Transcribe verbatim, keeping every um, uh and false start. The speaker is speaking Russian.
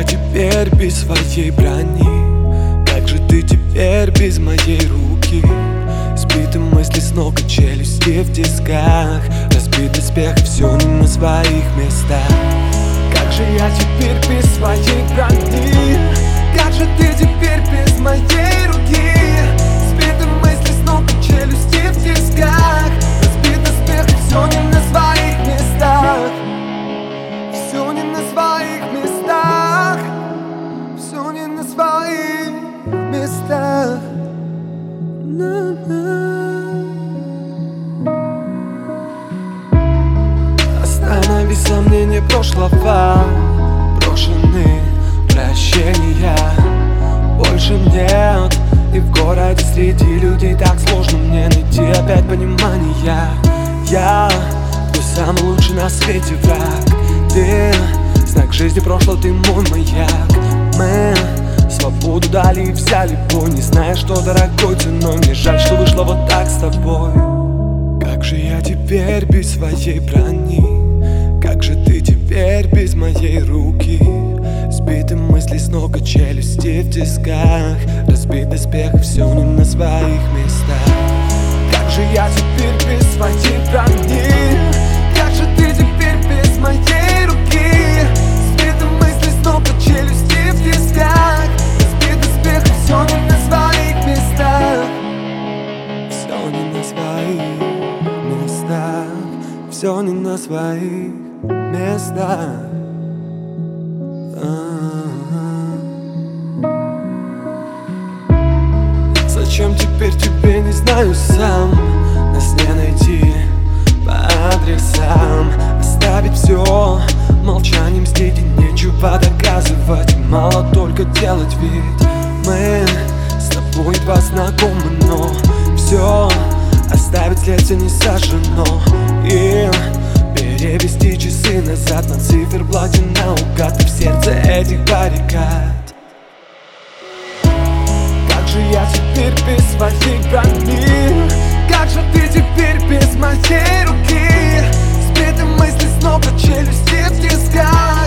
я теперь без своей брони? Как же ты теперь без моей руки? Сбиты мысли с ног и челюсти в тисках, разбит доспех и все не на своих местах. Как же я теперь без своей брони? Как же ты теперь без моей руки? Сбиты мысли с ног и челюсти в тисках, разбит доспех и все не на своих местах. Все не на своих местах. Все не на своих местах. Останови сомнения прошлого, брошены прощения. Больше нет, и в городе среди людей так сложно мне найти опять понимания. Я твой самый лучший на свете враг. Ты знак жизни прошлого, ты мой маяк. Мы свободу дали и взяли бой, не зная, что дорогой ценой. Мне жаль, что вышло вот так с тобой. Как же я теперь без своей брони? Как же ты теперь без моей руки? Сбиты мысли с ног и челюсти в тисках, разбит доспех и все не на своих местах. Как же я теперь без своей брони? Как же ты теперь без моей руки? Сбиты мысли с ног и челюсти в тисках, разбит доспех и все не на своих местах. Все не на своих местах. Все не на своих местах. Зачем теперь тебе, не знаю сам. Нас не найти по адресам. Оставить все молчанием здесь, и нечего доказывать. Мало только делать вид. Мы с тобой едва знакомы, но все оставить след не сожжено. И перевести часы назад на циферблате наугад, и в сердце этих баррикад. Как же я теперь без своей брони? Как же ты теперь без моей руки? Сбиты мысли с ног и челюсти в тисках,